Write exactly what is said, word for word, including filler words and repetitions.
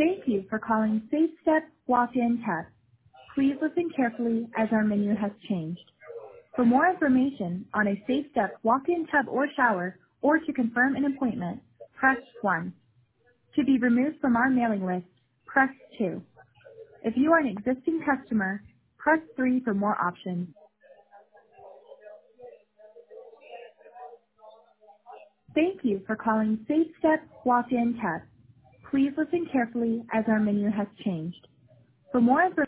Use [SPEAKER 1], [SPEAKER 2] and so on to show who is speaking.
[SPEAKER 1] Thank you for calling SafeStep Walk-In Tap. Please listen carefully as our menu has changed. For more information on a SafeStep Walk-In Tub or shower, or to confirm an appointment, press one. To be removed from our mailing list, press two. If you are an existing customer, press three for more options. Thank you for calling SafeStep Walk-In Tap. Please listen carefully as our menu has changed. For more information,